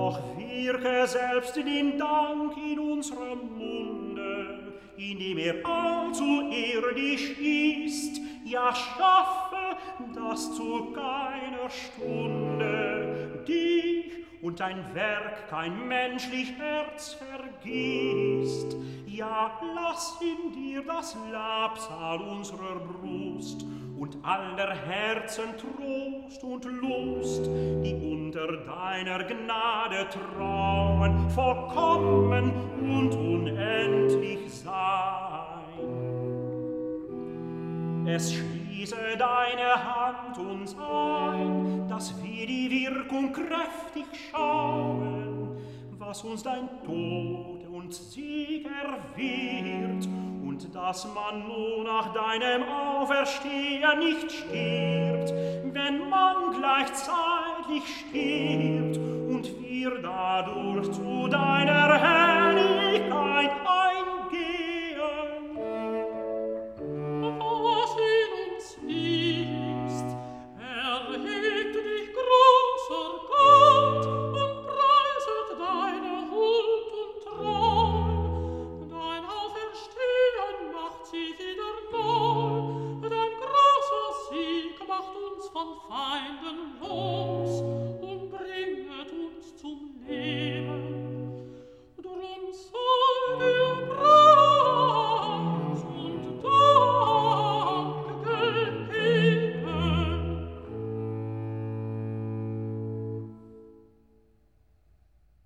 Doch wirke selbst den Dank in unserem Munde, indem allzu irdisch ist, ja schaffe, dass zu keiner Stunde dich und dein Werk kein menschlich Herz vergisst. Ja, lass in dir das Labsal unserer Brust und aller Herzen Trost und Lust, die unter deiner Gnade trauen, vollkommen und unendlich sein. Es schließe deine Hand uns ein, dass wir die Wirkung kräftig schauen, was uns dein Tod und Sieg erwirrt, und dass man nur nach deinem Auferstehen nicht stirbt, wenn man gleichzeitig stirbt und wir dadurch zu deiner Herrlichkeit